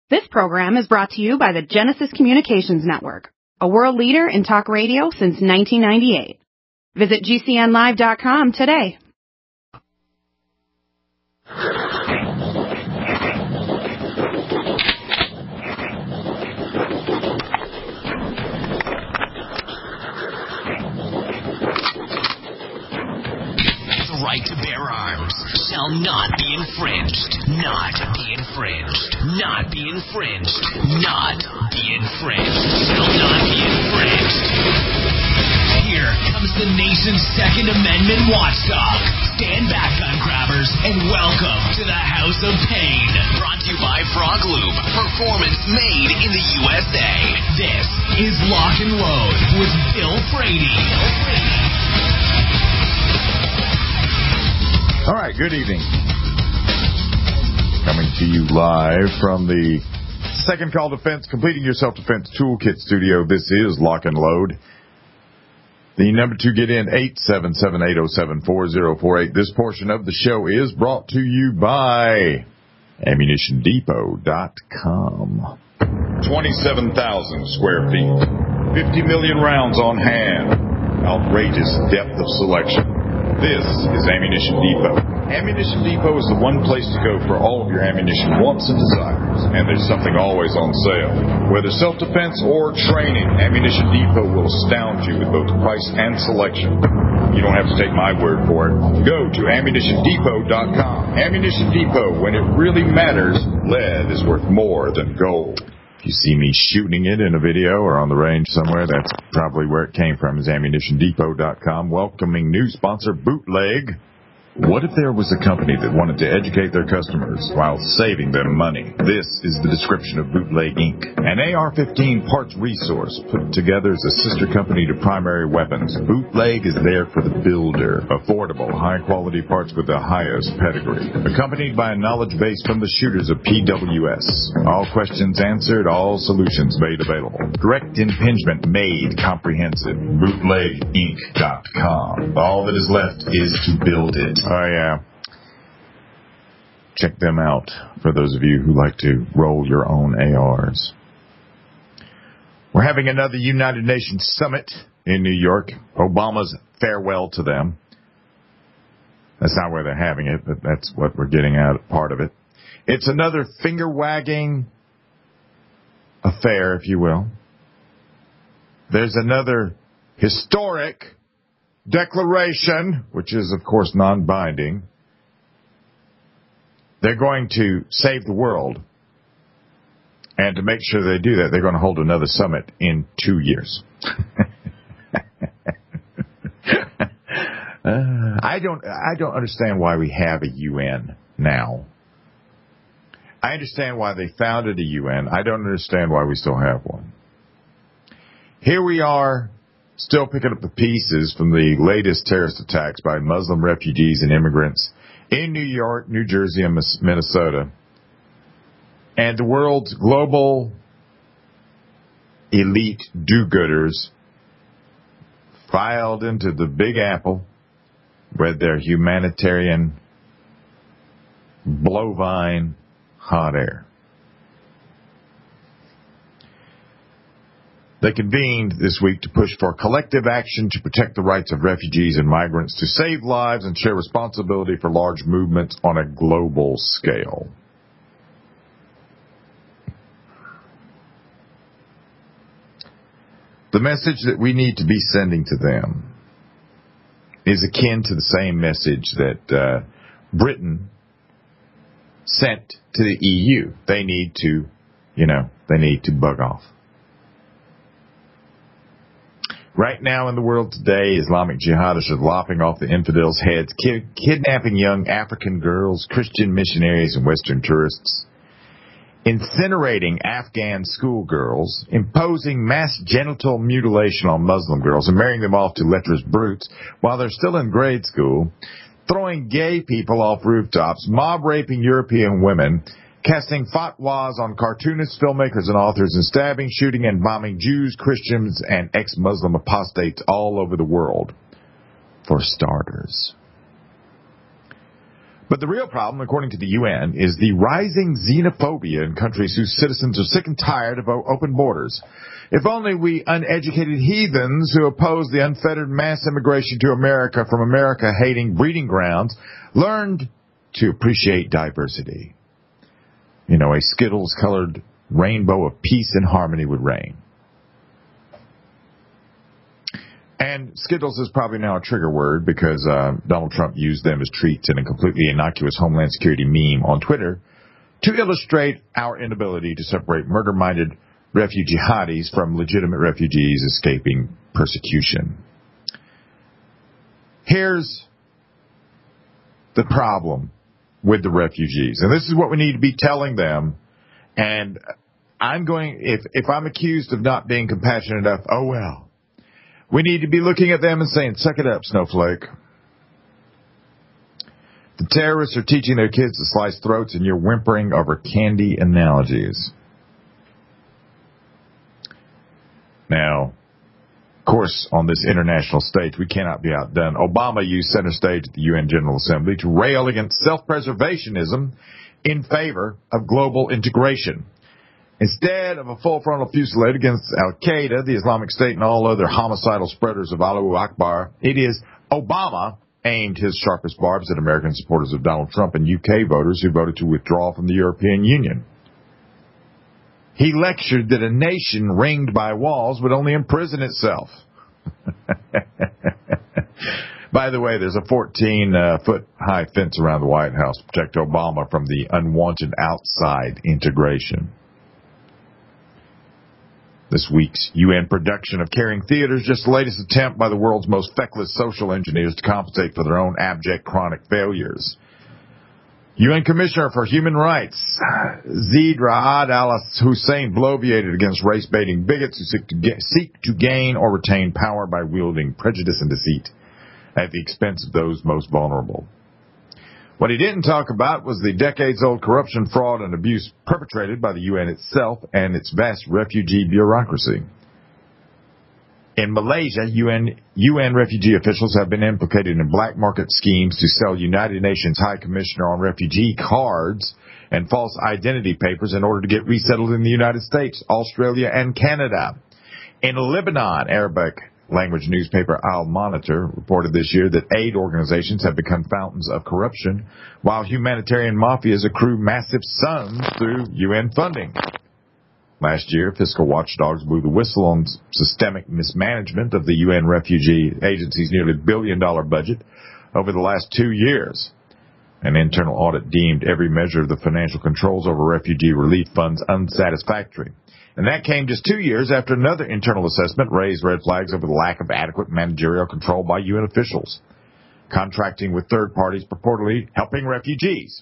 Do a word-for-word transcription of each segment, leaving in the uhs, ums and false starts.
This program is brought to you by the Genesis Communications Network, a world leader in talk radio since nineteen ninety-eight. Visit G C N live dot com today. The right to bear arms shall not be infringed. Not be infringed. Not be infringed. Not be infringed. Shall not be infringed. Here comes the nation's Second Amendment watchdog. Stand back, gun grabbers, and welcome to the House of Pain. Brought to you by Frog Lube. Performance made in the U S A. This is Lock and Load with Bill Frady. Bill Frady. All right, good evening. Coming to you live from the Second Call Defense, Completing Your Self-Defense Toolkit Studio. This is Lock and Load. The number to get in, eight seven seven, eight oh seven, four oh four eight. This portion of the show is brought to you by ammunition depot dot com. twenty-seven thousand square feet, fifty million rounds on hand, outrageous depth of selection. This is Ammunition Depot. Ammunition Depot is the one place to go for all of your ammunition wants and desires, and there's something always on sale. Whether self-defense or training, Ammunition Depot will astound you with both price and selection. You don't have to take my word for it. Go to ammunition depot dot com. Ammunition Depot, when it really matters, lead is worth more than gold. If you see me shooting it in a video or on the range somewhere, that's probably where it came from, is ammunition depot dot com. Welcoming new sponsor, Bootleg. What if there was a company that wanted to educate their customers while saving them money? This is the description of Bootleg Incorporated. An A R fifteen parts resource put together as a sister company to Primary Weapons. Bootleg is there for the builder. Affordable, high-quality parts with the highest pedigree. Accompanied by a knowledge base from the shooters of P W S. All questions answered, all solutions made available. Direct impingement made comprehensive. bootleg inc dot com. All that is left is to build it. Oh, yeah. Check them out for those of you who like to roll your own A Rs. We're having another United Nations summit in New York. Obama's farewell to them. That's not where they're having it, but that's what we're getting out of part of it. It's another finger-wagging affair, if you will. There's another historic declaration, which is, of course, non-binding. They're going to save the world. And to make sure they do that, they're going to hold another summit in two years. uh, I don't I don't understand why we have a U N now. I understand why they founded a U N. I don't understand why we still have one. Here we are, still picking up the pieces from the latest terrorist attacks by Muslim refugees and immigrants in New York, New Jersey, and Minnesota. And the world's global elite do-gooders filed into the Big Apple with their humanitarian bovine hot air. They convened this week to push for collective action to protect the rights of refugees and migrants, to save lives and share responsibility for large movements on a global scale. The message that we need to be sending to them is akin to the same message that uh, Britain sent to the E U. They need to, you know, they need to bug off. Right now in the world today, Islamic jihadists are lopping off the infidels' heads, ki- kidnapping young African girls, Christian missionaries, and Western tourists, incinerating Afghan schoolgirls, imposing mass genital mutilation on Muslim girls and marrying them off to lecherous brutes while they're still in grade school, throwing gay people off rooftops, mob raping European women, casting fatwas on cartoonists, filmmakers, and authors, and stabbing, shooting, and bombing Jews, Christians, and ex-Muslim apostates all over the world, for starters. But the real problem, according to the U N, is the rising xenophobia in countries whose citizens are sick and tired of open borders. If only we uneducated heathens who oppose the unfettered mass immigration to America from America-hating breeding grounds learned to appreciate diversity. You know, a Skittles-colored rainbow of peace and harmony would reign. And Skittles is probably now a trigger word because uh, Donald Trump used them as treats in a completely innocuous Homeland Security meme on Twitter to illustrate our inability to separate murder-minded refugee jihadis from legitimate refugees escaping persecution. Here's the problem with the refugees, and this is what we need to be telling them. And I'm going, if if I'm accused of not being compassionate enough, oh well. We need to be looking at them and saying, suck it up, snowflake. The terrorists are teaching their kids to slice throats, and you're whimpering over candy analogies. Now, of course, on this international stage, we cannot be outdone. Obama used center stage at the U N General Assembly to rail against self-preservationism in favor of global integration. Instead of a full frontal fusillade against Al-Qaeda, the Islamic State, and all other homicidal spreaders of Allahu Akbar, it is Obama aimed his sharpest barbs at American supporters of Donald Trump and U K voters who voted to withdraw from the European Union. He lectured that a nation ringed by walls would only imprison itself. By the way, there's a fourteen-foot-high uh, fence around the White House to protect Obama from the unwanted outside integration. This week's U N production of Caring Theater is just the latest attempt by the world's most feckless social engineers to compensate for their own abject chronic failures. U N Commissioner for Human Rights Zeid Ra'ad al-Hussein bloviated against race-baiting bigots who seek to, get, seek to gain or retain power by wielding prejudice and deceit at the expense of those most vulnerable. What he didn't talk about was the decades-old corruption, fraud, and abuse perpetrated by the U N itself and its vast refugee bureaucracy. In Malaysia, U N, U N refugee officials have been implicated in black market schemes to sell United Nations High Commissioner on Refugee cards and false identity papers in order to get resettled in the United States, Australia, and Canada. In Lebanon, Arabic language newspaper Al Monitor reported this year that aid organizations have become fountains of corruption, while humanitarian mafias accrue massive sums through U N funding. Last year, fiscal watchdogs blew the whistle on systemic mismanagement of the U N Refugee Agency's nearly billion-dollar budget over the last two years. An internal audit deemed every measure of the financial controls over refugee relief funds unsatisfactory. And that came just two years after another internal assessment raised red flags over the lack of adequate managerial control by U N officials, contracting with third parties purportedly helping refugees.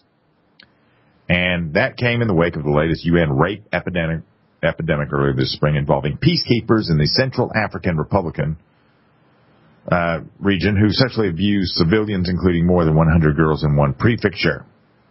And that came in the wake of the latest U N rape epidemic, epidemic earlier this spring involving peacekeepers in the Central African Republican uh, region who sexually abused civilians, including more than one hundred girls in one prefecture.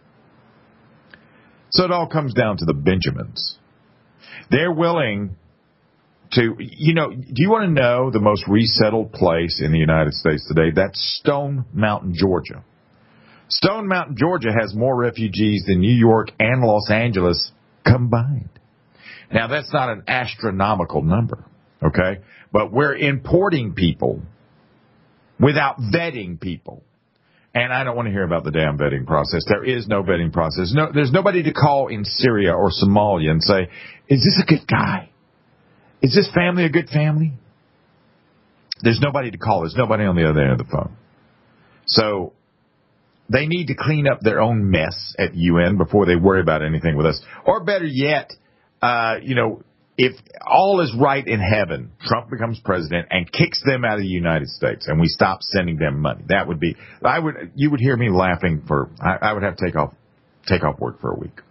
So it all comes down to the Benjamins. They're willing to, you know, do you want to know the most resettled place in the United States today? That's Stone Mountain, Georgia. Stone Mountain, Georgia has more refugees than New York and Los Angeles combined. Now, that's not an astronomical number, okay? But we're importing people without vetting people. And I don't want to hear about the damn vetting process. There is no vetting process. No, there's nobody to call in Syria or Somalia and say, is this a good guy? Is this family a good family? There's nobody to call. There's nobody on the other end of the phone. So they need to clean up their own mess at U N before they worry about anything with us. Or better yet, uh, you know, if all is right in heaven, Trump becomes president and kicks them out of the United States, and we stop sending them money. That would be, I would, you would hear me laughing for, I, I would have to take off, take off work for a week.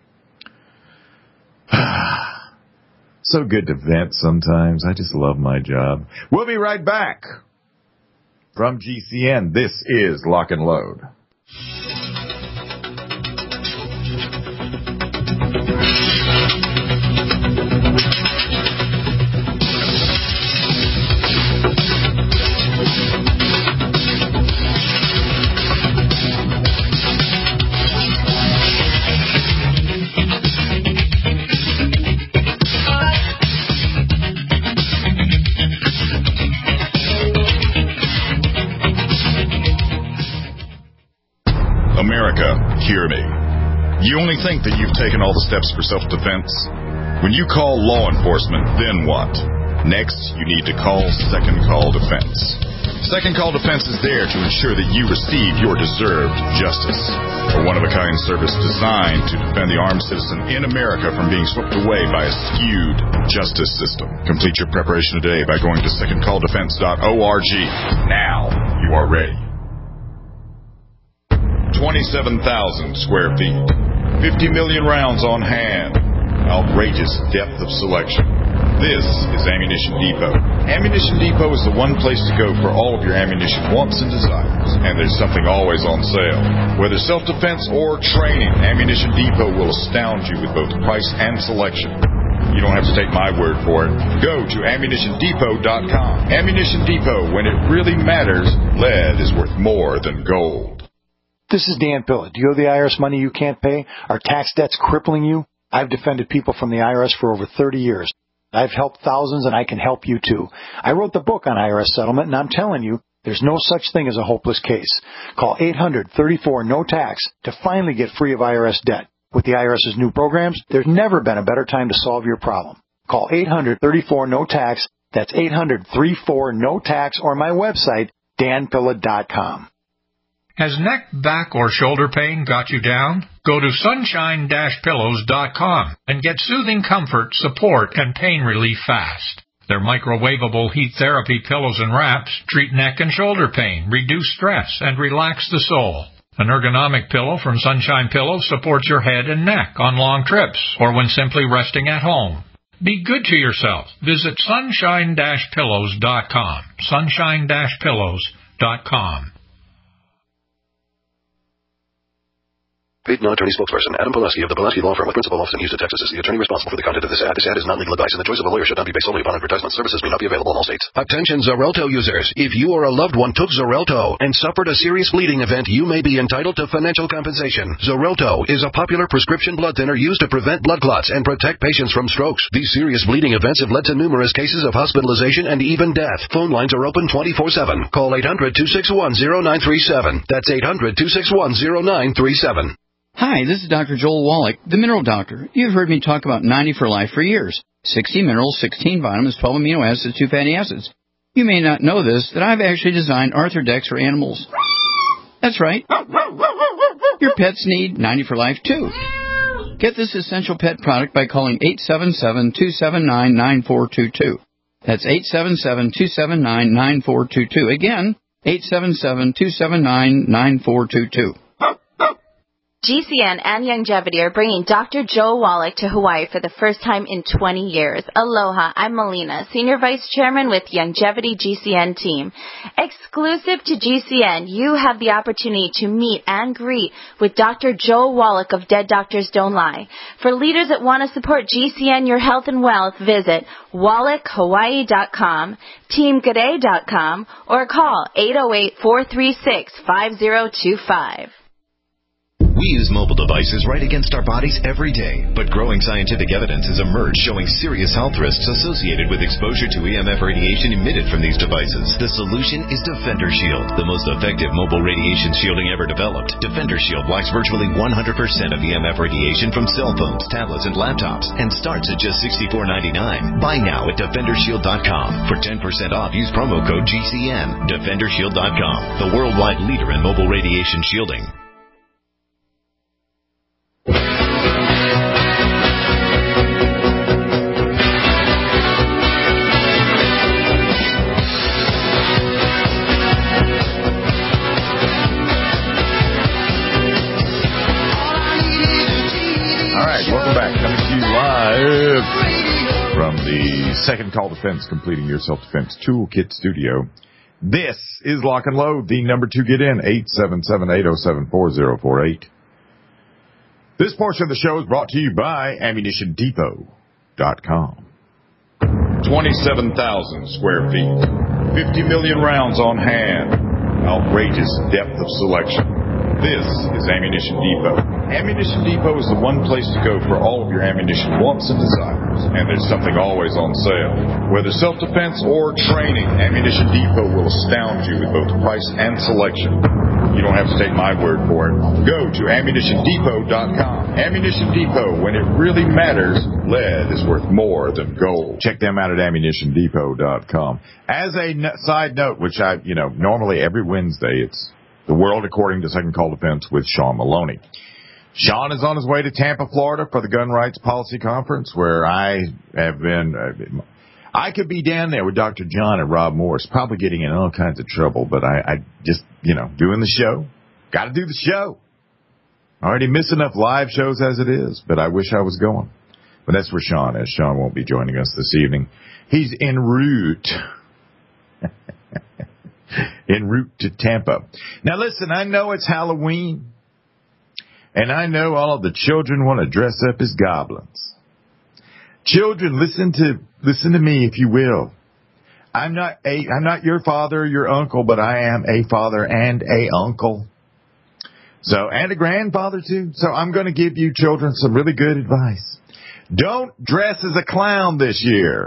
So good to vent sometimes. I just love my job. We'll be right back. From G C N, this is Lock and Load. only think that you've taken all the steps for self-defense? When you call law enforcement, then what? Next, you need to call Second Call Defense. Second Call Defense is there to ensure that you receive your deserved justice. A one-of-a-kind service designed to defend the armed citizen in America from being swept away by a skewed justice system. Complete your preparation today by going to second call defense dot org. Now you are ready. twenty-seven thousand square feet. fifty million rounds on hand. Outrageous depth of selection. This is Ammunition Depot. Ammunition Depot is the one place to go for all of your ammunition wants and desires. And there's something always on sale. Whether self-defense or training, Ammunition Depot will astound you with both price and selection. You don't have to take my word for it. Go to ammunition depot dot com. Ammunition Depot, when it really matters, lead is worth more than gold. This is Dan Pilla. Do you owe the I R S money you can't pay? Are tax debts crippling you? I've defended people from the I R S for over thirty years. I've helped thousands, and I can help you, too. I wrote the book on I R S settlement, and I'm telling you, there's no such thing as a hopeless case. Call eight hundred thirty-four no tax to finally get free of I R S debt. With the IRS's new programs, there's never been a better time to solve your problem. Call eight hundred thirty-four no tax. That's eight hundred thirty-four no tax, or my website, dan pilla dot com. Has neck, back, or shoulder pain got you down? Go to sunshine dash pillows dot com and get soothing comfort, support, and pain relief fast. Their microwavable heat therapy pillows and wraps treat neck and shoulder pain, reduce stress, and relax the soul. An ergonomic pillow from Sunshine Pillows supports your head and neck on long trips or when simply resting at home. Be good to yourself. Visit sunshine dash pillows dot com. sunshine dash pillows dot com. Paid non-attorney spokesperson Adam Pulaski of the Pulaski Law Firm with principal office in Houston, Texas, is the attorney responsible for the content of this ad. This ad is not legal advice, and the choice of a lawyer should not be based solely upon advertisement. Services may not be available in all states. Attention Xarelto users. If you or a loved one took Xarelto and suffered a serious bleeding event, you may be entitled to financial compensation. Xarelto is a popular prescription blood thinner used to prevent blood clots and protect patients from strokes. These serious bleeding events have led to numerous cases of hospitalization and even death. Phone lines are open twenty-four seven. Call eight hundred two six one zero nine three seven. That's eight hundred two six one zero nine three seven. Hi, this is Doctor Joel Wallach, the Mineral Doctor. You've heard me talk about ninety for Life for years. sixty minerals, sixteen vitamins, twelve amino acids, two fatty acids. You may not know this, that I've actually designed Arthrodex for animals. That's right. Your pets need ninety for Life, too. Get this essential pet product by calling eight seven seven, two seven nine, nine four two two. That's eight seven seven, two seven nine, nine four two two. Again, eight seven seven, two seven nine, nine four two two. G C N and Youngevity are bringing Doctor Joe Wallach to Hawaii for the first time in twenty years. Aloha, I'm Melina, Senior Vice Chairman with Youngevity G C N team. Exclusive to G C N, you have the opportunity to meet and greet with Doctor Joe Wallach of Dead Doctors Don't Lie. For leaders that want to support G C N, your health and wealth, visit wallach hawaii dot com, team g'day dot com, or call eight oh eight, four three six, five oh two five. We use mobile devices right against our bodies every day, but growing scientific evidence has emerged showing serious health risks associated with exposure to E M F radiation emitted from these devices. The solution is Defender Shield, the most effective mobile radiation shielding ever developed. Defender Shield blocks virtually one hundred percent of E M F radiation from cell phones, tablets, and laptops, and starts at just sixty-four ninety-nine. Buy now at defender shield dot com. For ten percent off, use promo code G C N. defender shield dot com, the worldwide leader in mobile radiation shielding. From the Second Call Defense, completing your self-defense toolkit studio. This is Lock and Load. The number to get in, eight seven seven, eight oh seven, four oh four eight. This portion of the show is brought to you by ammunition depot dot com. twenty-seven thousand square feet. fifty million rounds on hand. Outrageous depth of selection. This is Ammunition Depot. Ammunition Depot is the one place to go for all of your ammunition wants and desires. And there's something always on sale. Whether self-defense or training, Ammunition Depot will astound you with both price and selection. You don't have to take my word for it. Go to ammunition depot dot com. Ammunition Depot, when it really matters, lead is worth more than gold. Check them out at ammunition depot dot com. As a n- side note, which I, you know, normally every Wednesday, it's The World According to Second Call Defense with Sean Maloney. Sean is on his way to Tampa, Florida for the Gun Rights Policy Conference, where I have been... Uh, I could be down there with Doctor John and Rob Morris, probably getting in all kinds of trouble, but I, I just, you know, doing the show. Got to do the show. I already miss enough live shows as it is, but I wish I was going. But that's where Sean is. Sean won't be joining us this evening. He's en route. en route to Tampa. Now, listen, I know it's Halloween, and I know all of the children want to dress up as goblins. Children, listen to listen to me, if you will. I'm not a I'm not your father or your uncle, but I am a father and a uncle. So and a grandfather too. So I'm going to give you children some really good advice. Don't dress as a clown this year.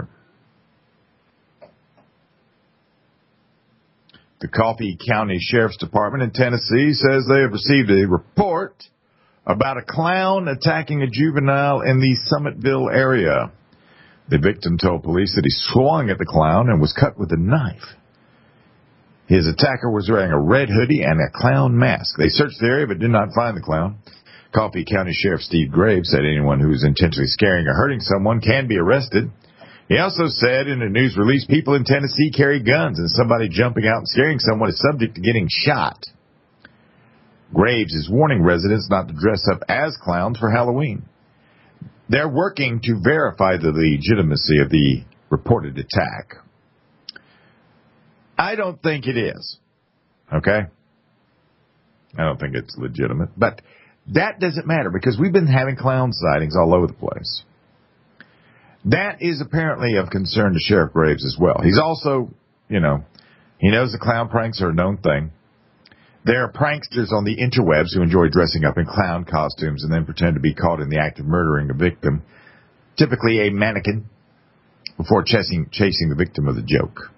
The Coffee County Sheriff's Department in Tennessee says they have received a report about a clown attacking a juvenile in the Summitville area. The victim told police that he swung at the clown and was cut with a knife. His attacker was wearing a red hoodie and a clown mask. They searched the area but did not find the clown. Coffee County Sheriff Steve Graves said anyone who is intentionally scaring or hurting someone can be arrested. He also said in a news release, people in Tennessee carry guns, and somebody jumping out and scaring someone is subject to getting shot. Graves is warning residents not to dress up as clowns for Halloween. They're working to verify the legitimacy of the reported attack. I don't think it is. Okay? I don't think it's legitimate. But that doesn't matter because we've been having clown sightings all over the place. That is apparently of concern to Sheriff Graves as well. He's also, you know, he knows the clown pranks are a known thing. There are pranksters on the interwebs who enjoy dressing up in clown costumes and then pretend to be caught in the act of murdering a victim, typically a mannequin, before chasing, chasing the victim of the joke.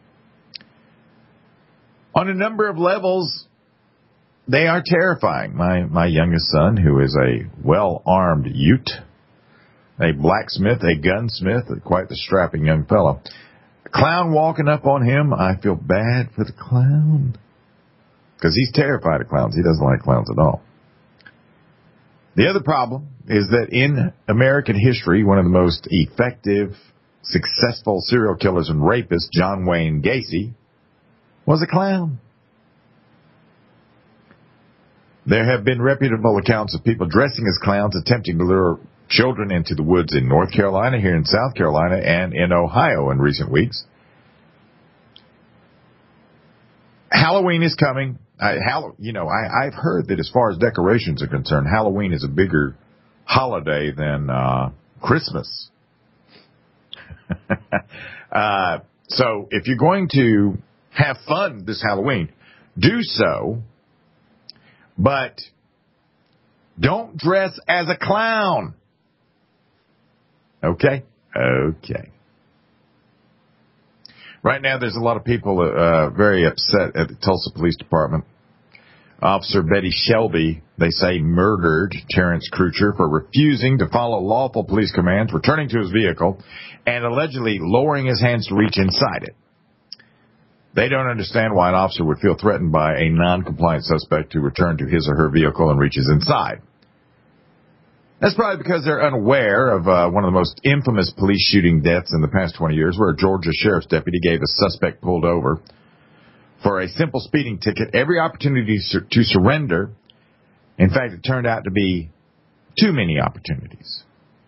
On a number of levels, they are terrifying. My, my youngest son, who is a well-armed Ute, a blacksmith, a gunsmith, quite the strapping young fellow. A clown walking up on him, I feel bad for the clown. Because he's terrified of clowns. He doesn't like clowns at all. The other problem is that in American history, one of the most effective, successful serial killers and rapists, John Wayne Gacy, was a clown. There have been reputable accounts of people dressing as clowns attempting to lure children into the woods in North Carolina, here in South Carolina, and in Ohio in recent weeks. Halloween is coming. I, Hall- you know, I, I've heard that as far as decorations are concerned, Halloween is a bigger holiday than uh, Christmas. uh, so if you're going to have fun this Halloween, do so, but don't dress as a clown. Okay? Okay. Right now, there's a lot of people uh, very upset at the Tulsa Police Department. Officer Betty Shelby, they say, murdered Terrence Crutcher for refusing to follow lawful police commands, returning to his vehicle, and allegedly lowering his hands to reach inside it. They don't understand why an officer would feel threatened by a non-compliant suspect to return to his or her vehicle and reaches inside. That's probably because they're unaware of uh, one of the most infamous police shooting deaths in the past twenty years, where a Georgia sheriff's deputy gave a suspect pulled over for a simple speeding ticket every opportunity to surrender. In fact, it turned out to be too many opportunities.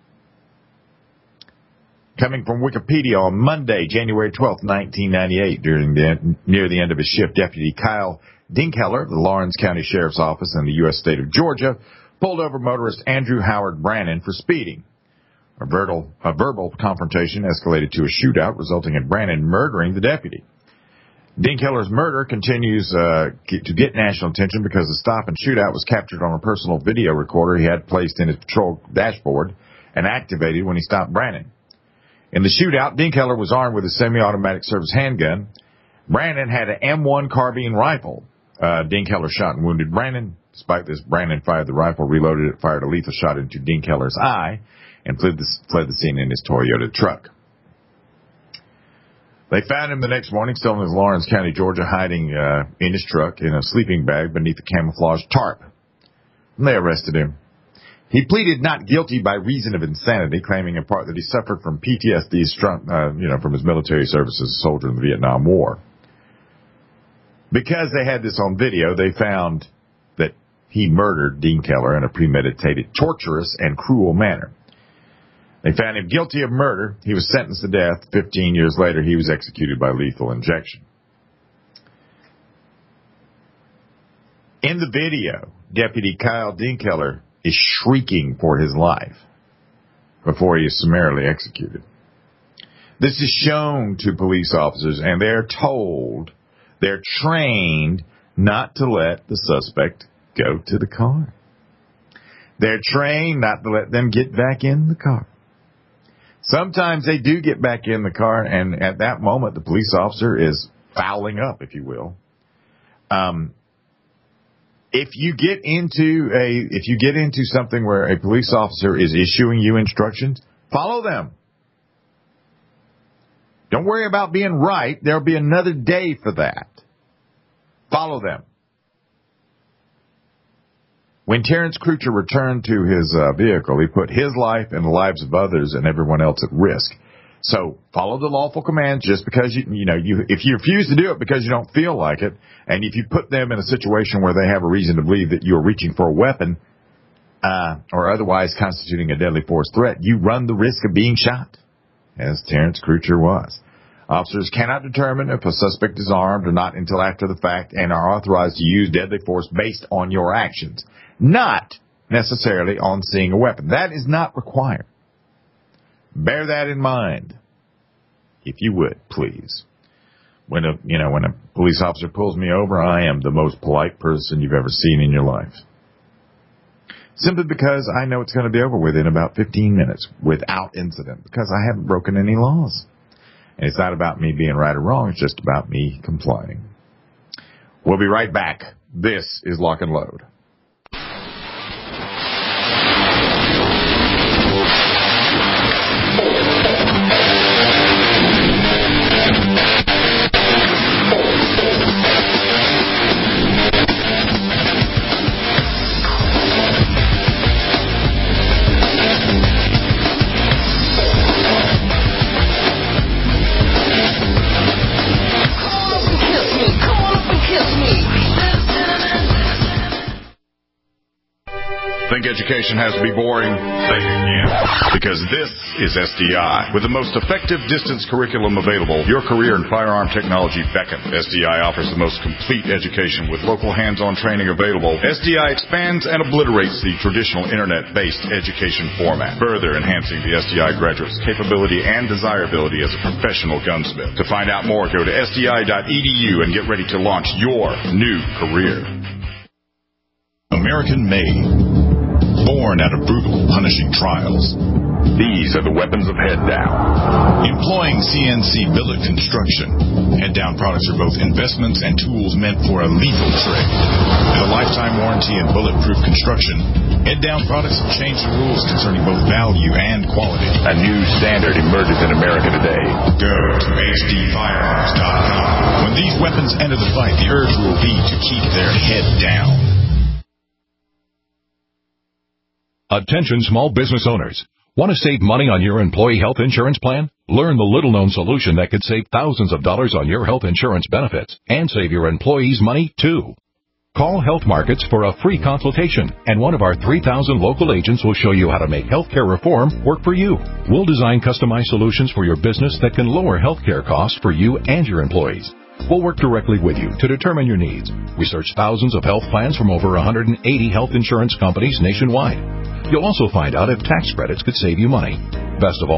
Coming from Wikipedia on Monday, January twelfth, nineteen ninety-eight, during the, near the end of his shift, Deputy Kyle Dinkheller of the Lawrence County Sheriff's Office in the U S state of Georgia pulled over motorist Andrew Howard Brannon for speeding. A verbal, a verbal confrontation escalated to a shootout, resulting in Brannon murdering the deputy. Dinkiller's murder continues uh, to get national attention because the stop and shootout was captured on a personal video recorder he had placed in his patrol dashboard and activated when he stopped Brannon. In the shootout, Dinkiller was armed with a semi-automatic service handgun. Brannon had an M one carbine rifle. Uh, Dinkiller shot and wounded Brannon. Despite this, Brannon fired the rifle, reloaded it, fired a lethal shot into Dinkiller's eye, and fled the, fled the scene in his Toyota truck. They found him the next morning still in Lawrence County, Georgia, hiding uh, in his truck in a sleeping bag beneath a camouflage tarp. And they arrested him. He pleaded not guilty by reason of insanity, claiming in part that he suffered from P T S D, uh, you know, from his military service as a soldier in the Vietnam War. Because they had this on video, they found that he murdered Dinkiller in a premeditated, torturous, and cruel manner. They found him guilty of murder. He was sentenced to death. Fifteen years later, he was executed by lethal injection. In the video, Deputy Kyle Dinkiller is shrieking for his life before he is summarily executed. This is shown to police officers, and they're told, they're trained not to let the suspect go to the car. They're trained not to let them get back in the car. Sometimes they do get back in the car, and at that moment, the police officer is fouling up, if you will. Um, if you get into a, if you get into something where a police officer is issuing you instructions, follow them. Don't worry about being right. There'll be another day for that. Follow them. When Terrence Crutcher returned to his uh, vehicle, he put his life and the lives of others and everyone else at risk. So follow the lawful commands. Just because you, you know, you, if you refuse to do it because you don't feel like it, and if you put them in a situation where they have a reason to believe that you're reaching for a weapon uh, or otherwise constituting a deadly force threat, you run the risk of being shot, as Terrence Crutcher was. Officers cannot determine if a suspect is armed or not until after the fact and are authorized to use deadly force based on your actions, not necessarily on seeing a weapon. That is not required. Bear that in mind, if you would, please. When a, you know, when a police officer pulls me over, I am the most polite person you've ever seen in your life. Simply because I know it's going to be over with in about fifteen minutes without incident, because I haven't broken any laws. And it's not about me being right or wrong. It's just about me complying. We'll be right back. This is Lock and Load. Think education has to be boring? Say it again. Because this is S D I. With the most effective distance curriculum available, your career in firearm technology beckons. S D I offers the most complete education with local hands-on training available. S D I expands and obliterates the traditional internet-based education format, further enhancing the S D I graduate's capability and desirability as a professional gunsmith. To find out more, go to S D I dot E D U and get ready to launch your new career. American made. Born out of brutal, punishing trials. These are the weapons of Head Down. Employing C N C billet construction, Head Down products are both investments and tools meant for a lethal trade. With a lifetime warranty and bulletproof construction, Head Down products have changed the rules concerning both value and quality. A new standard emerges in America today. Go to H D firearms dot com. When these weapons enter the fight, the urge will be to keep their head down. Attention small business owners. Want to save money on your employee health insurance plan? Learn the little-known solution that could save thousands of dollars on your health insurance benefits and save your employees money, too. Call Health Markets for a free consultation, and one of our three thousand local agents will show you how to make healthcare reform work for you. We'll design customized solutions for your business that can lower healthcare costs for you and your employees. We'll work directly with you to determine your needs. We search thousands of health plans from over one hundred eighty health insurance companies nationwide. You'll also find out if tax credits could save you money. Best of all,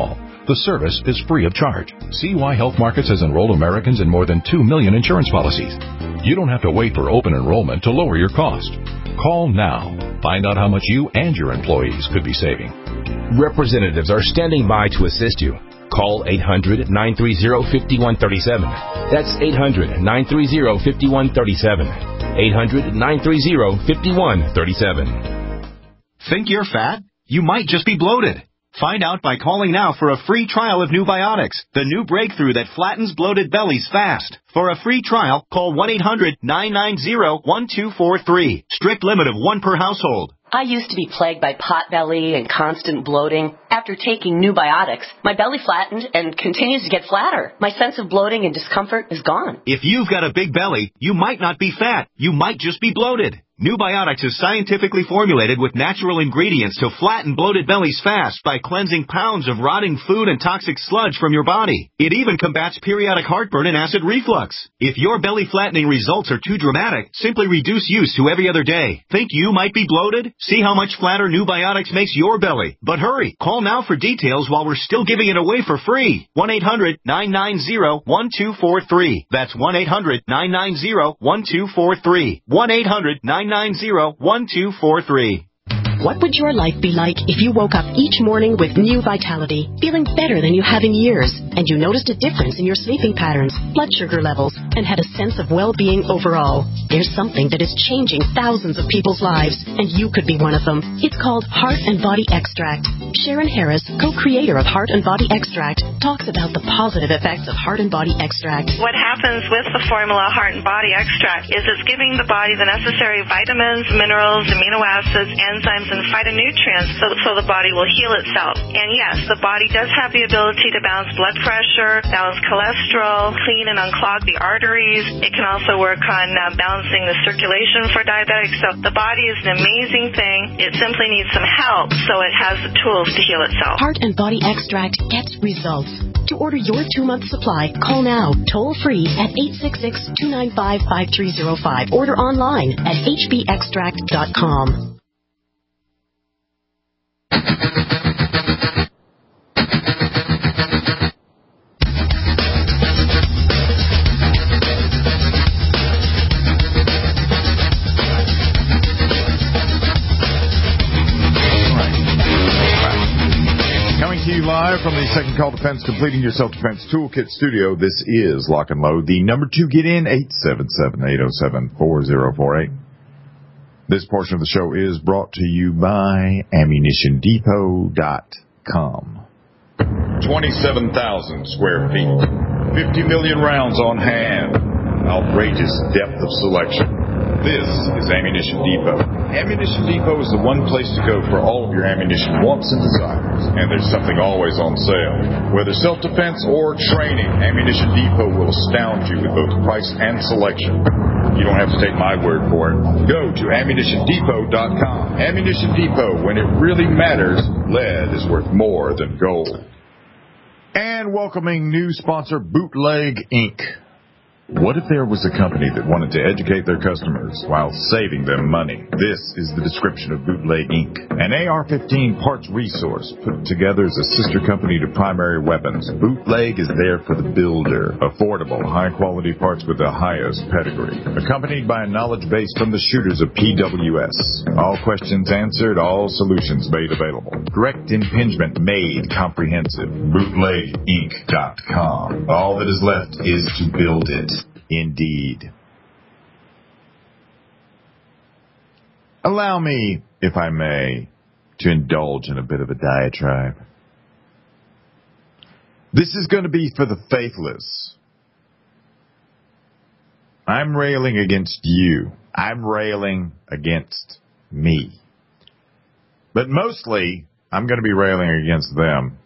The service is free of charge. C Y Health Markets has enrolled Americans in more than two million insurance policies. You don't have to wait for open enrollment to lower your cost. Call now. Find out how much you and your employees could be saving. Representatives are standing by to assist you. Call eight hundred, nine three zero, five one three seven. That's eight hundred, nine three zero, five one three seven. eight hundred, nine three zero, five one three seven. Think you're fat? You might just be bloated. Find out by calling now for a free trial of New Biotics, the new breakthrough that flattens bloated bellies fast. For a free trial, call one eight hundred, nine nine zero, one two four three. Strict limit of one per household. I used to be plagued by pot belly and constant bloating. After taking New Biotics, my belly flattened and continues to get flatter. My sense of bloating and discomfort is gone. If you've got a big belly, you might not be fat. You might just be bloated. New Biotics is scientifically formulated with natural ingredients to flatten bloated bellies fast by cleansing pounds of rotting food and toxic sludge from your body. It even combats periodic heartburn and acid reflux. If your belly flattening results are too dramatic, simply reduce use to every other day. Think you might be bloated? See how much flatter New Biotics makes your belly. But hurry, call now for details while we're still giving it away for free. one eight hundred, nine nine zero, one two four three. That's one eight hundred, nine nine zero, one two four three. one eight hundred, nine nine zero, one two four three. What would your life be like if you woke up each morning with new vitality, feeling better than you have in years, and you noticed a difference in your sleeping patterns, blood sugar levels, and had a sense of well-being overall? There's something that is changing thousands of people's lives, and you could be one of them. It's called Heart and Body Extract. Sharon Harris, co-creator of Heart and Body Extract, talks about the positive effects of Heart and Body Extract. What happens with the formula Heart and Body Extract is it's giving the body the necessary vitamins, minerals, amino acids, enzymes, and phytonutrients so, so the body will heal itself. And yes, the body does have the ability to balance blood pressure, balance cholesterol, clean and unclog the arteries. It can also work on uh, balancing the circulation for diabetics. So the body is an amazing thing. It simply needs some help so it has the tools to heal itself. Heart and Body Extract gets results. To order your two-month supply, call now, toll-free at eight six six, two nine five, five three zero five. Order online at h b extract dot com. Live from the Second Call Defense Completing Your Self-Defense Toolkit studio, this is Lock and Load. The number to get in, eight seven seven, eight oh seven, four oh four eight. This portion of the show is brought to you by ammunition depot dot com. twenty-seven thousand square feet, fifty million rounds on hand, outrageous depth of selection. This is Ammunition Depot. Ammunition Depot is the one place to go for all of your ammunition wants and desires. And there's something always on sale. Whether self-defense or training, Ammunition Depot will astound you with both price and selection. You don't have to take my word for it. Go to ammunition depot dot com. Ammunition Depot, when it really matters, lead is worth more than gold. And welcoming new sponsor, Bootleg Incorporated. What if there was a company that wanted to educate their customers while saving them money? This is the description of Bootleg Incorporated. An A R fifteen parts resource put together as a sister company to Primary Weapons. Bootleg is there for the builder. Affordable, high-quality parts with the highest pedigree. Accompanied by a knowledge base from the shooters of P W S. All questions answered, all solutions made available. Direct impingement made comprehensive. bootleg inc dot com. All that is left is to build it. Indeed. Allow me, if I may, to indulge in a bit of a diatribe. This is going to be for the faithless. I'm railing against you. I'm railing against me. But mostly, I'm going to be railing against them.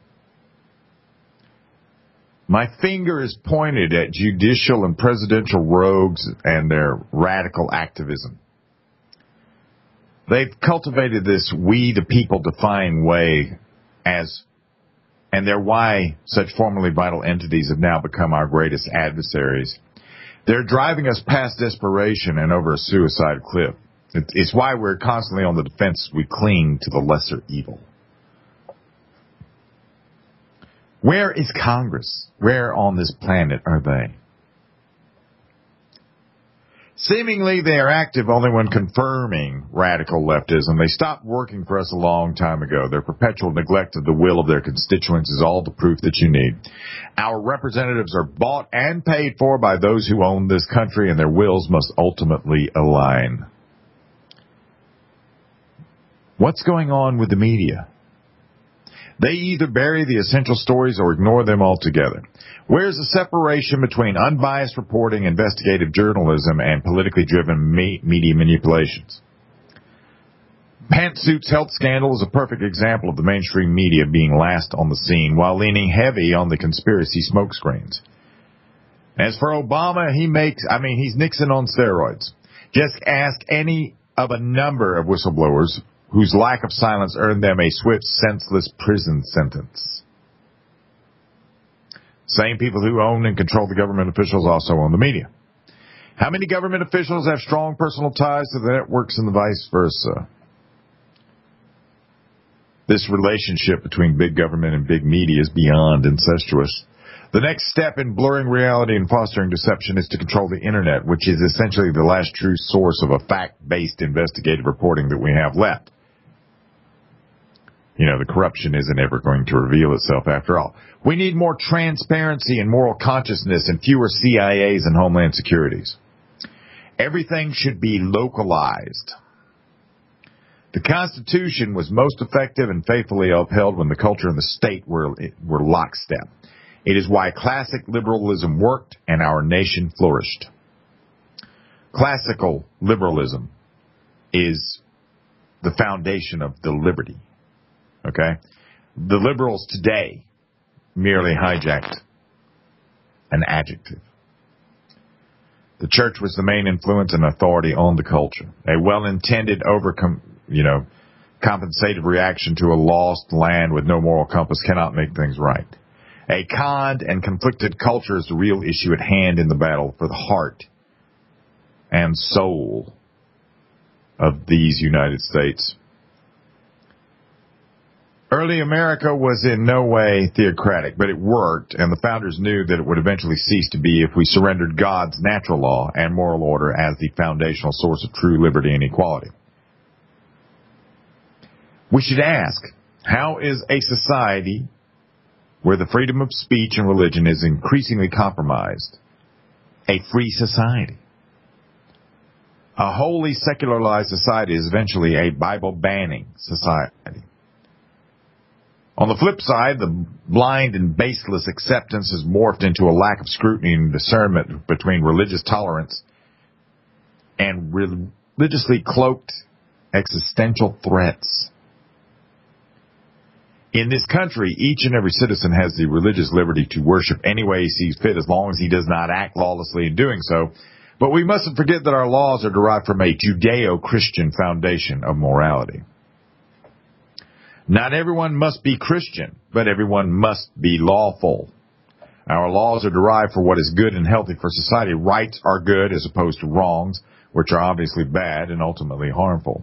My finger is pointed at judicial and presidential rogues and their radical activism. They've cultivated this we the people define way as, and they're why such formerly vital entities have now become our greatest adversaries. They're driving us past desperation and over a suicide cliff. It's why we're constantly on the defense. We cling to the lesser evil. Where is Congress? Where on this planet are they? Seemingly, they are active only when confirming radical leftism. They stopped working for us a long time ago. Their perpetual neglect of the will of their constituents is all the proof that you need. Our representatives are bought and paid for by those who own this country, and their wills must ultimately align. What's going on with the media? They either bury the essential stories or ignore them altogether. Where's the separation between unbiased reporting, investigative journalism, and politically driven me- media manipulations? Pantsuit's health scandal is a perfect example of the mainstream media being last on the scene while leaning heavy on the conspiracy smokescreens. As for Obama, he makes, I mean, he's Nixon on steroids. Just ask any of a number of whistleblowers whose lack of silence earned them a swift, senseless prison sentence. Same people who own and control the government officials also own the media. How many government officials have strong personal ties to the networks and the vice versa? This relationship between big government and big media is beyond incestuous. The next step in blurring reality and fostering deception is to control the Internet, which is essentially the last true source of a fact-based investigative reporting that we have left. You know, the corruption isn't ever going to reveal itself after all. We need more transparency and moral consciousness and fewer C I As and Homeland Securities. Everything should be localized. The Constitution was most effective and faithfully upheld when the culture and the state were, were lockstep. It is why classic liberalism worked and our nation flourished. Classical liberalism is the foundation of the liberty. Okay? The liberals today merely hijacked an adjective. The church was the main influence and authority on the culture. A well-intended, overcome, you know, compensative reaction to a lost land with no moral compass cannot make things right. A conned and conflicted culture is the real issue at hand in the battle for the heart and soul of these United States. Early America was in no way theocratic, but it worked, and the founders knew that it would eventually cease to be if we surrendered God's natural law and moral order as the foundational source of true liberty and equality. We should ask, how is a society where the freedom of speech and religion is increasingly compromised a free society? A wholly secularized society is eventually a Bible-banning society. On the flip side, the blind and baseless acceptance has morphed into a lack of scrutiny and discernment between religious tolerance and religiously cloaked existential threats. In this country, each and every citizen has the religious liberty to worship any way he sees fit as long as he does not act lawlessly in doing so. But we mustn't forget that our laws are derived from a Judeo-Christian foundation of morality. Not everyone must be Christian, but everyone must be lawful. Our laws are derived for what is good and healthy for society. Rights are good as opposed to wrongs, which are obviously bad and ultimately harmful.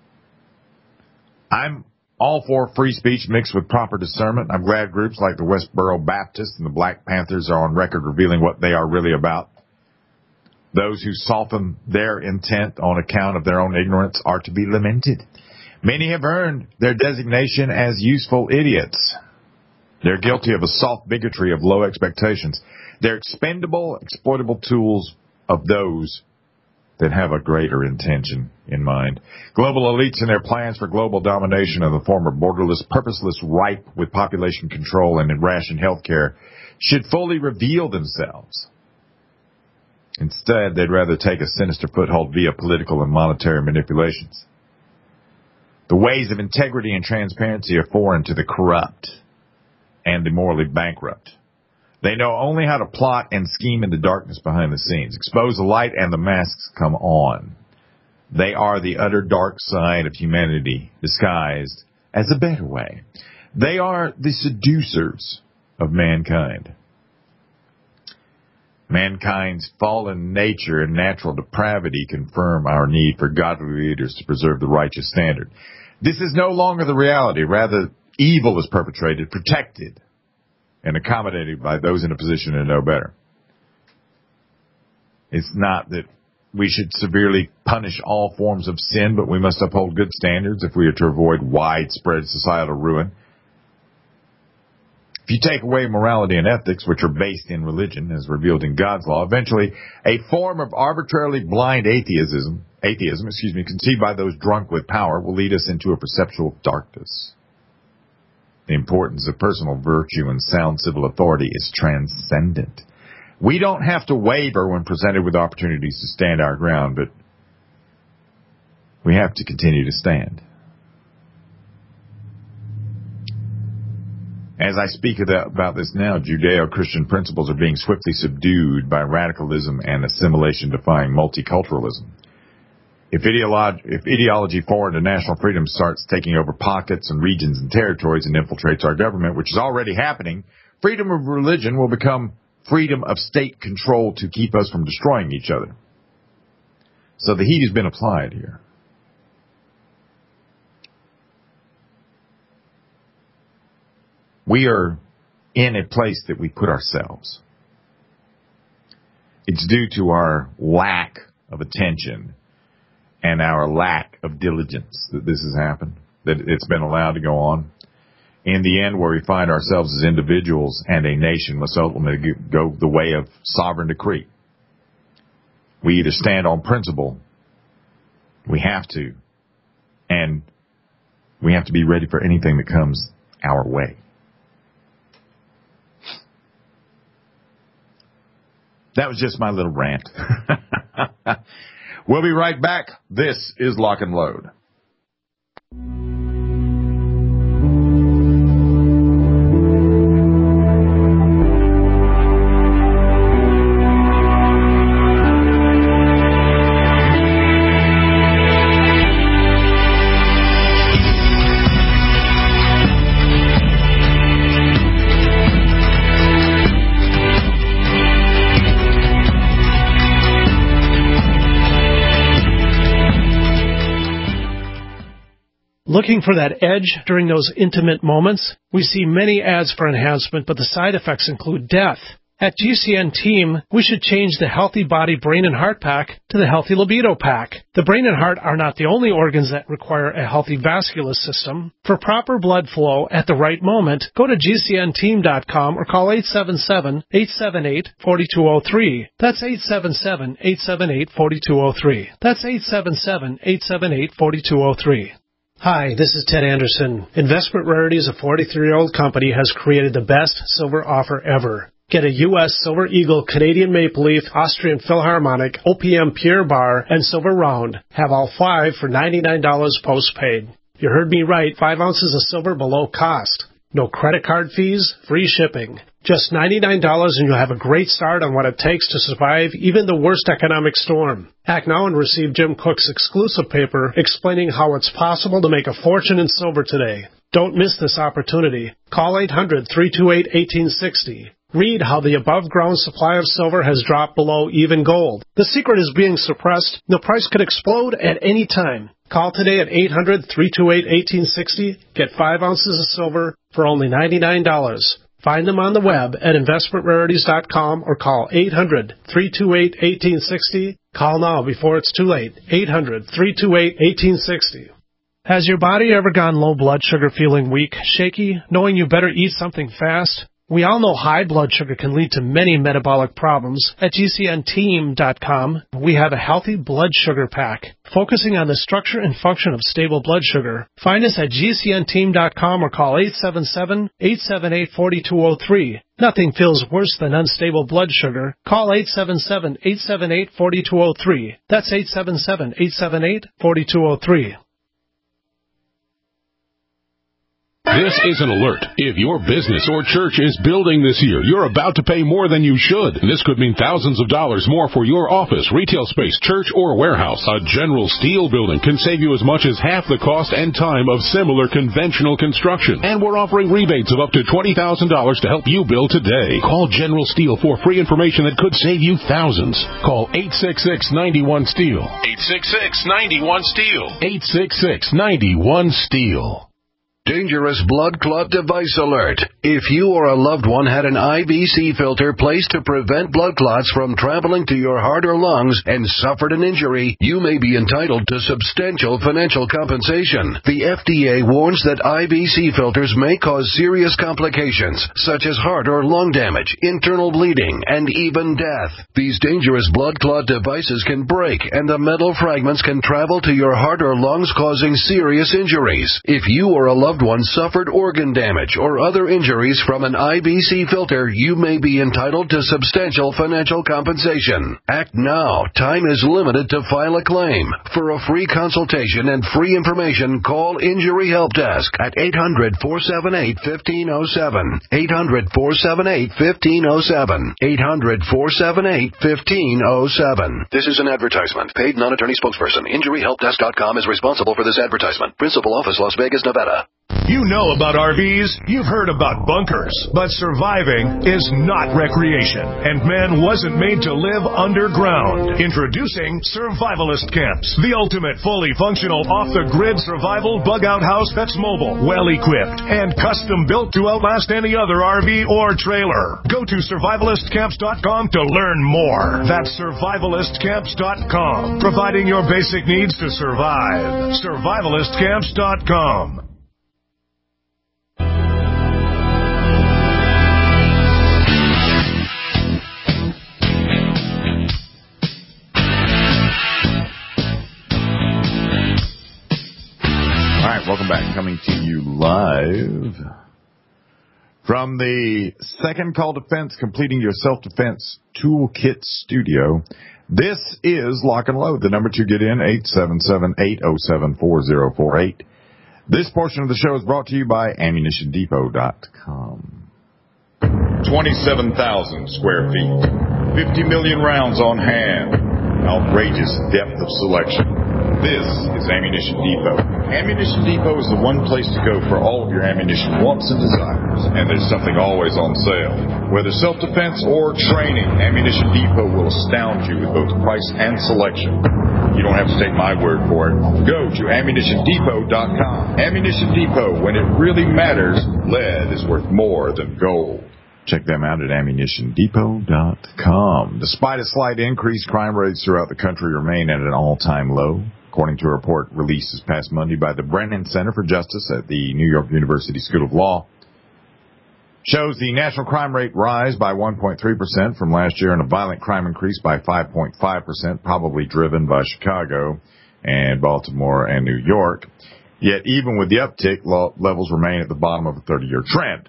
I'm all for free speech mixed with proper discernment. I'm glad groups like the Westboro Baptists and the Black Panthers are on record revealing what they are really about. Those who soften their intent on account of their own ignorance are to be lamented. Many have earned their designation as useful idiots. They're guilty of a soft bigotry of low expectations. They're expendable, exploitable tools of those that have a greater intention in mind. Global elites and their plans for global domination of the former borderless, purposeless, ripe with population control and ration health care should fully reveal themselves. Instead, they'd rather take a sinister foothold via political and monetary manipulations. The ways of integrity and transparency are foreign to the corrupt and the morally bankrupt. They know only how to plot and scheme in the darkness behind the scenes. Expose the light and the masks come on. They are the utter dark side of humanity disguised as a better way. They are the seducers of mankind. Mankind's fallen nature and natural depravity confirm our need for godly leaders to preserve the righteous standard. This is no longer the reality. Rather, evil is perpetrated, protected and accommodated by those in a position to know better. It's not that we should severely punish all forms of sin, but we must uphold good standards if we are to avoid widespread societal ruin. If you take away morality and ethics, which are based in religion as revealed in God's law, eventually a form of arbitrarily blind atheism, atheism, excuse me, conceived by those drunk with power will lead us into a perceptual darkness. The importance of personal virtue and sound civil authority is transcendent. We don't have to waver when presented with opportunities to stand our ground, but we have to continue to stand. As I speak about this now, Judeo-Christian principles are being swiftly subdued by radicalism and assimilation-defying multiculturalism. If, ideolo- if ideology forward to national freedom starts taking over pockets and regions and territories and infiltrates our government, which is already happening, freedom of religion will become freedom of state control to keep us from destroying each other. So the heat has been applied here. We are in a place that we put ourselves. It's due to our lack of attention and our lack of diligence that this has happened, that it's been allowed to go on. In the end, where we find ourselves as individuals and a nation must ultimately go the way of sovereign decree. We either stand on principle, we have to, and we have to be ready for anything that comes our way. That was just my little rant. We'll be right back. This is Lock and Load. Looking for that edge during those intimate moments? We see many ads for enhancement, but the side effects include death. At G C N Team, we should change the Healthy Body Brain and Heart Pack to the Healthy Libido Pack. The brain and heart are not the only organs that require a healthy vascular system. For proper blood flow at the right moment, go to G C N team dot com or call eight seven seven, eight seven eight, four two zero three. That's eight seven seven, eight seven eight, four two zero three. That's eight seven seven, eight seven eight, four two zero three. Hi, this is Ted Anderson. Investment Rarities, a forty-three-year-old company, has created the best silver offer ever. Get a U S Silver Eagle, Canadian Maple Leaf, Austrian Philharmonic, O P M Pure Bar, and Silver Round. Have all five for ninety-nine dollars postpaid. You heard me right, five ounces of silver below cost. No credit card fees, free shipping. Just ninety-nine dollars and you'll have a great start on what it takes to survive even the worst economic storm. Act now and receive Jim Cook's exclusive paper explaining how it's possible to make a fortune in silver today. Don't miss this opportunity. Call eight hundred, three two eight, one eight six zero. Read how the above-ground supply of silver has dropped below even gold. The secret is being suppressed. The price could explode at any time. Call today at eight hundred, three two eight, one eight six zero. Get five ounces of silver for only ninety-nine dollars. Find them on the web at investment rarities dot com or call eight hundred, three two eight, one eight six zero. Call now before it's too late. eight hundred, three two eight, one eight six zero. Has your body ever gone low blood sugar, feeling weak, shaky, knowing you better eat something fast? We all know high blood sugar can lead to many metabolic problems. At G C N team dot com, we have a Healthy Blood Sugar Pack, focusing on the structure and function of stable blood sugar. Find us at G C N team dot com or call eight seven seven, eight seven eight, four two zero three. Nothing feels worse than unstable blood sugar. Call eight seven seven, eight seven eight, four two zero three. That's eight seven seven, eight seven eight, four two zero three. This is an alert. If your business or church is building this year, you're about to pay more than you should. This could mean thousands of dollars more for your office, retail space, church, or warehouse. A General Steel building can save you as much as half the cost and time of similar conventional construction. And we're offering rebates of up to twenty thousand dollars to help you build today. Call General Steel for free information that could save you thousands. Call eight six six, nine one, STEEL. eight six six, nine one, STEEL. eight six six, nine one, STEEL. Dangerous blood clot device alert. If you or a loved one had an I V C filter placed to prevent blood clots from traveling to your heart or lungs and suffered an injury, you may be entitled to substantial financial compensation. The F D A warns that I V C filters may cause serious complications, such as heart or lung damage, internal bleeding, and even death. These dangerous blood clot devices can break, and the metal fragments can travel to your heart or lungs, causing serious injuries. If you or a loved one suffered organ damage or other injuries from an I V C filter, you may be entitled to substantial financial compensation. Act now. Time is limited to file a claim. For a free consultation and free information, call Injury Help Desk at eight hundred, four seven eight, one five zero seven. eight hundred, four seven eight, one five zero seven. eight hundred, four seven eight, one five zero seven. This is an advertisement. Paid non-attorney spokesperson. Injury Help Desk dot com is responsible for this advertisement. Principal office, Las Vegas, Nevada. You know about R Vs, you've heard about bunkers, but surviving is not recreation, and man wasn't made to live underground. Introducing Survivalist Camps, the ultimate fully functional off-the-grid survival bug-out house that's mobile, well-equipped, and custom-built to outlast any other R V or trailer. Go to survivalist camps dot com to learn more. That's survivalist camps dot com, providing your basic needs to survive. survivalist camps dot com. All right, welcome back. Coming to you live from the Second Call Defense, completing your self-defense toolkit studio. This is Lock and Load. The number to get in, eight seven seven, eight oh seven, four oh four eight. This portion of the show is brought to you by ammunition depot dot com. twenty-seven thousand square feet. fifty million rounds on hand. Outrageous depth of selection. This is Ammunition Depot. Ammunition Depot is the one place to go for all of your ammunition wants and desires. And there's something always on sale. Whether self-defense or training, Ammunition Depot will astound you with both price and selection. You don't have to take my word for it. Go to ammunition depot dot com. Ammunition Depot, when it really matters, lead is worth more than gold. Check them out at ammunition depot dot com. Despite a slight increase, crime rates throughout the country remain at an all-time low, according to a report released this past Monday by the Brennan Center for Justice at the New York University School of Law. Shows the national crime rate rise by one point three percent from last year and a violent crime increase by five point five percent, probably driven by Chicago and Baltimore and New York. Yet even with the uptick, levels remain at the bottom of a thirty-year trend.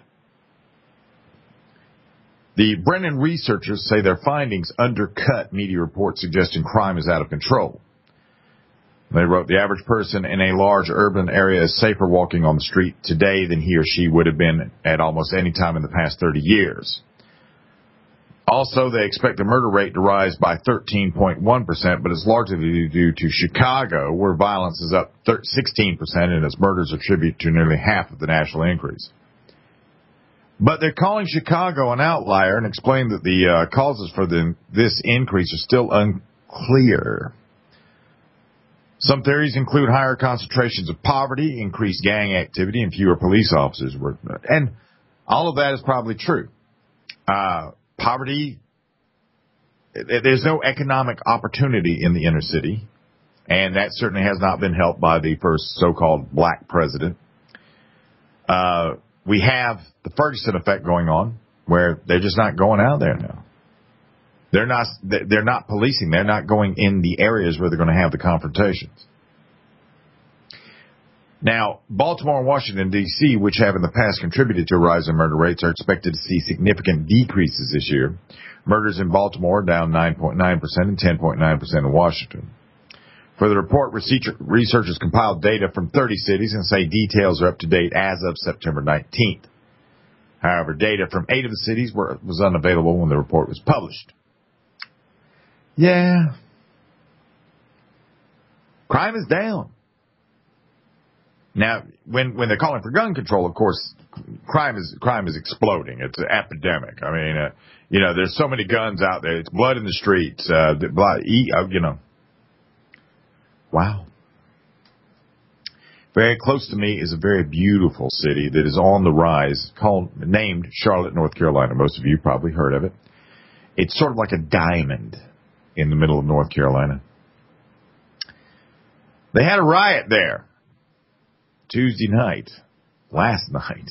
The Brennan researchers say their findings undercut media reports suggesting crime is out of control. They wrote, the average person in a large urban area is safer walking on the street today than he or she would have been at almost any time in the past thirty years. Also, they expect the murder rate to rise by thirteen point one percent, but it's largely due to Chicago, where violence is up sixteen percent and its murders attribute to nearly half of the national increase. But they're calling Chicago an outlier and explain that the uh, causes for the, this increase are still unclear. Some theories include higher concentrations of poverty, increased gang activity, and fewer police officers. And all of that is probably true. Uh, poverty, there's no economic opportunity in the inner city, and that certainly has not been helped by the first so-called black president. Uh, we have the Ferguson effect going on, where they're just not going out there now. They're not, they're not policing. They're not going in the areas where they're going to have the confrontations. Now, Baltimore and Washington, D C, which have in the past contributed to a rise in murder rates, are expected to see significant decreases this year. Murders in Baltimore down nine point nine percent and ten point nine percent in Washington. For the report, researchers compiled data from thirty cities and say details are up to date as of September nineteenth. However, data from eight of the cities were, was unavailable when the report was published. Yeah. Crime is down. Now, when, when they're calling for gun control, of course, crime is, crime is exploding. It's an epidemic. I mean, uh, you know, there's so many guns out there. It's blood in the streets, uh, blood, you know. Wow. Very close to me is a very beautiful city that is on the rise, called named Charlotte, North Carolina. Most of you probably heard of it. It's sort of like a diamond in the middle of North Carolina. They had a riot there Tuesday night, last night,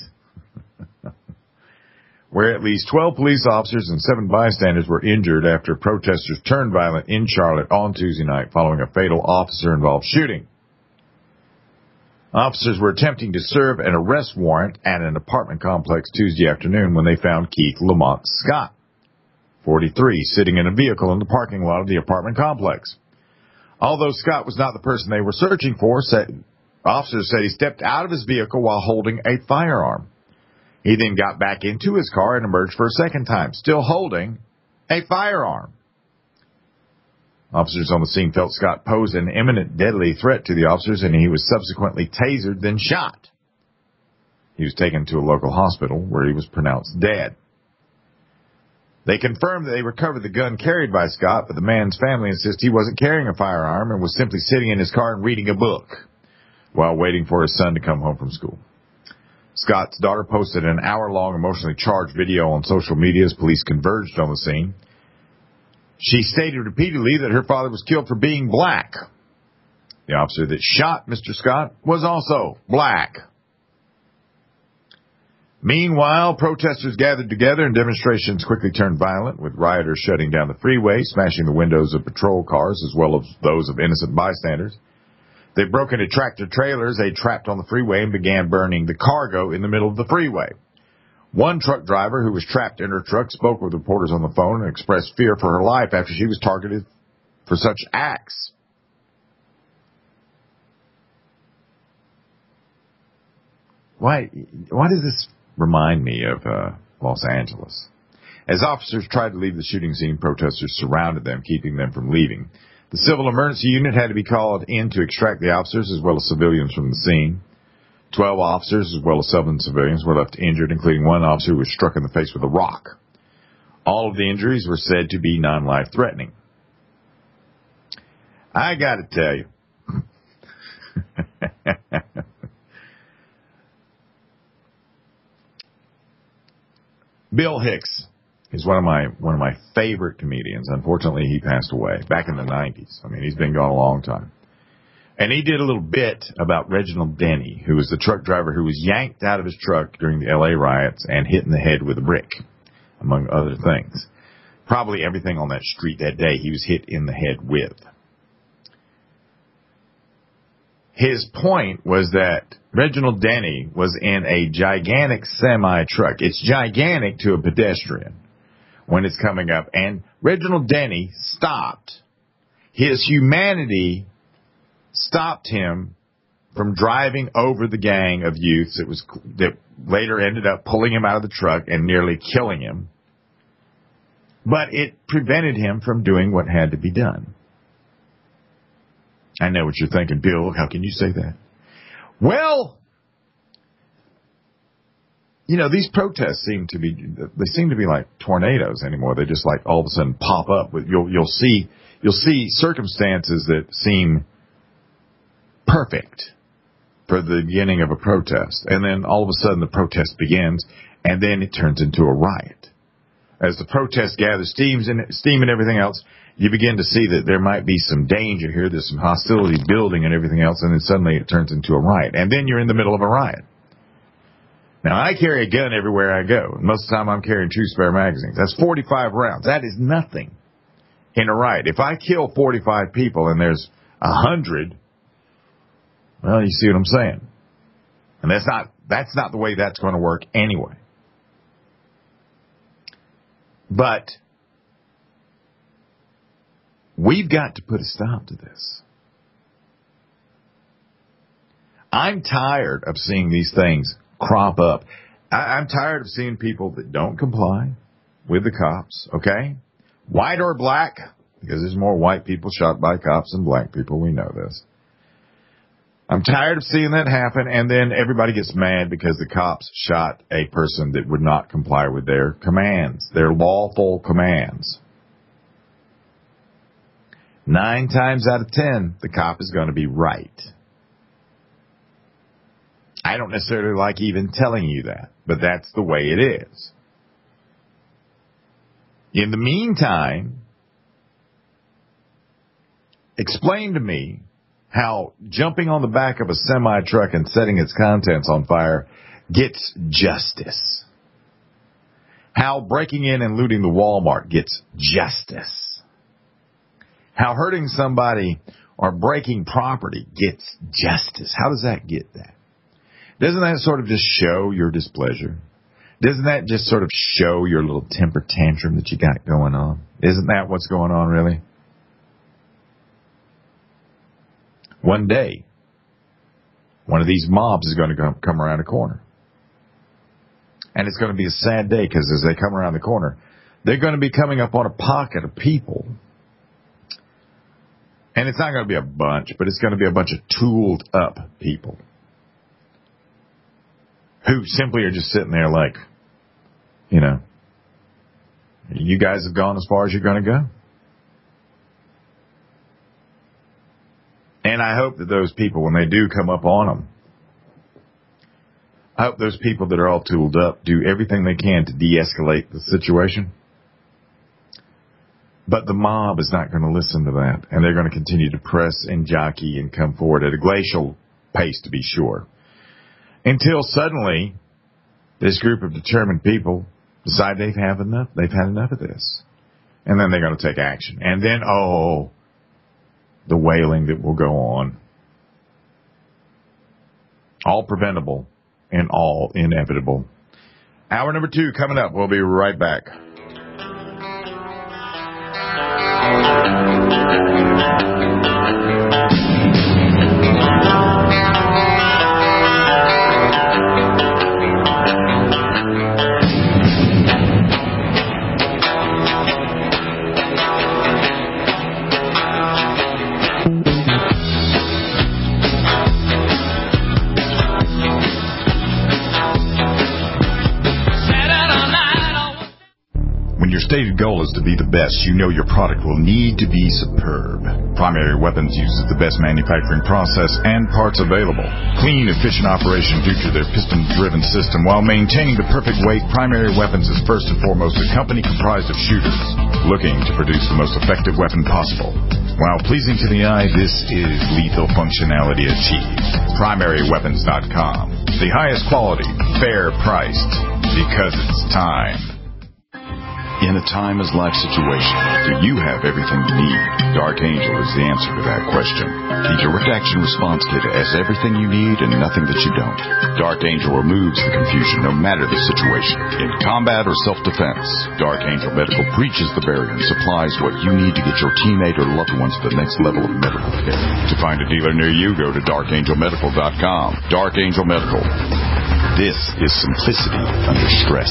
where at least twelve police officers and seven bystanders were injured after protesters turned violent in Charlotte on Tuesday night following a fatal officer-involved shooting. Officers were attempting to serve an arrest warrant at an apartment complex Tuesday afternoon when they found Keith Lamont Scott, forty-three, sitting in a vehicle in the parking lot of the apartment complex. Although Scott was not the person they were searching for, said, officers said he stepped out of his vehicle while holding a firearm. He then got back into his car and emerged for a second time, still holding a firearm. Officers on the scene felt Scott posed an imminent deadly threat to the officers, and he was subsequently tasered, then shot. He was taken to a local hospital where he was pronounced dead. They confirmed that they recovered the gun carried by Scott, but the man's family insists he wasn't carrying a firearm and was simply sitting in his car and reading a book while waiting for his son to come home from school. Scott's daughter posted an hour-long emotionally charged video on social media as police converged on the scene. She stated repeatedly that her father was killed for being black. The officer that shot Mister Scott was also black. Meanwhile, protesters gathered together and demonstrations quickly turned violent, with rioters shutting down the freeway, smashing the windows of patrol cars as well as those of innocent bystanders. They broke into tractor trailers they trapped on the freeway and began burning the cargo in the middle of the freeway. One truck driver who was trapped in her truck spoke with reporters on the phone and expressed fear for her life after she was targeted for such acts. Why, why does this remind me of uh, Los Angeles? As officers tried to leave the shooting scene, protesters surrounded them, keeping them from leaving. The civil emergency unit had to be called in to extract the officers as well as civilians from the scene. Twelve officers as well as seven civilians were left injured, including one officer who was struck in the face with a rock. All of the injuries were said to be non-life threatening. I got to tell you, Bill Hicks is one of my one of my favorite comedians. Unfortunately, he passed away back in the nineties. I mean, he's been gone a long time. And he did a little bit about Reginald Denny, who was the truck driver who was yanked out of his truck during the L A riots and hit in the head with a brick, among other things. Probably everything on that street that day he was hit in the head with. His point was that Reginald Denny was in a gigantic semi-truck. It's gigantic to a pedestrian when it's coming up. And Reginald Denny stopped. His humanity stopped him from driving over the gang of youths that was that later ended up pulling him out of the truck and nearly killing him. But it prevented him from doing what had to be done. I know what you're thinking, Bill. How can you say that? Well, you know, these protests seem to be, they seem to be like tornadoes anymore. They just like all of a sudden pop up. You'll, you'll see, you'll see circumstances that seem perfect for the beginning of a protest. And then all of a sudden the protest begins and then it turns into a riot. As the protest gathers steams and steam and everything else, you begin to see that there might be some danger here. There's some hostility building and everything else, and then suddenly it turns into a riot. And then you're in the middle of a riot. Now, I carry a gun everywhere I go. Most of the time I'm carrying two spare magazines. That's forty-five rounds. That is nothing in a riot. If I kill forty-five people and there's one hundred, well, you see what I'm saying. And that's not, that's not the way that's going to work anyway. But we've got to put a stop to this. I'm tired of seeing these things crop up. I, I'm tired of seeing people that don't comply with the cops, okay? White or black, because there's more white people shot by cops than black people. We know this. I'm tired of seeing that happen, and then everybody gets mad because the cops shot a person that would not comply with their commands, their lawful commands. Nine times out of ten, the cop is going to be right. I don't necessarily like even telling you that, but that's the way it is. In the meantime, explain to me how jumping on the back of a semi-truck and setting its contents on fire gets justice. How breaking in and looting the Walmart gets justice. How hurting somebody or breaking property gets justice. How does that get that? Doesn't that sort of just show your displeasure? Doesn't that just sort of show your little temper tantrum that you got going on? Isn't that what's going on, really? One day, one of these mobs is going to come around a corner. And it's going to be a sad day because as they come around the corner, they're going to be coming up on a pocket of people. And it's not going to be a bunch, but it's going to be a bunch of tooled up people who simply are just sitting there like, you know, you guys have gone as far as you're going to go. And I hope that those people, when they do come up on them, I hope those people that are all tooled up do everything they can to de-escalate the situation. But the mob is not going to listen to that, and they're going to continue to press and jockey and come forward at a glacial pace, to be sure, until suddenly this group of determined people decide they've had enough. They've had enough of this, and then they're going to take action. And then, oh, the wailing that will go on, all preventable and all inevitable. Hour number two coming up. We'll be right back. Stated goal is to be the best. You know your product will need to be superb. Primary Weapons uses the best manufacturing process and parts available. Clean, efficient operation due to their piston-driven system. While maintaining the perfect weight, Primary Weapons is first and foremost a company comprised of shooters looking to produce the most effective weapon possible. While pleasing to the eye, this is lethal functionality achieved. Primary Weapons dot com. The highest quality, fair priced, because it's time. In a time as life situation, do you have everything you need? Dark Angel is the answer to that question. The Direct Action Response Kit has everything you need and nothing that you don't. Dark Angel removes the confusion no matter the situation. In combat or self-defense, Dark Angel Medical breaches the barrier and supplies what you need to get your teammate or loved ones to the next level of medical care. To find a dealer near you, go to Dark Angel Medical dot com. Dark Angel Medical. This is simplicity under stress.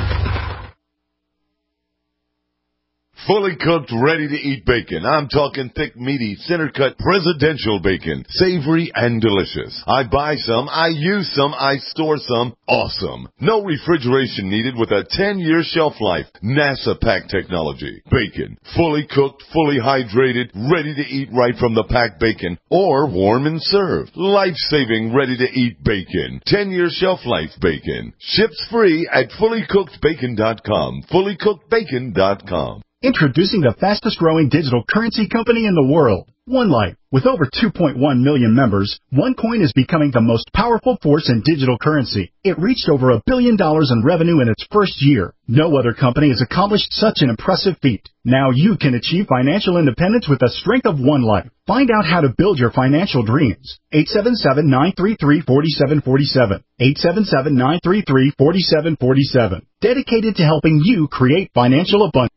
Fully cooked, ready-to-eat bacon. I'm talking thick, meaty, center-cut, presidential bacon. Savory and delicious. I buy some, I use some, I store some. Awesome. No refrigeration needed with a ten-year shelf life. NASA pack technology. Bacon. Fully cooked, fully hydrated, ready to eat right from the packed bacon. Or warm and served. Life-saving, ready-to-eat bacon. ten-year shelf life bacon. Ships free at fully cooked bacon dot com. fully cooked bacon dot com. Introducing the fastest growing digital currency company in the world, OneLife. With over two point one million members, OneCoin is becoming the most powerful force in digital currency. It reached over a billion dollars in revenue in its first year. No other company has accomplished such an impressive feat. Now you can achieve financial independence with the strength of OneLife. Find out how to build your financial dreams. eight seven seven, nine three three, four seven four seven. eight seven seven, nine three three, four seven four seven. Dedicated to helping you create financial abundance.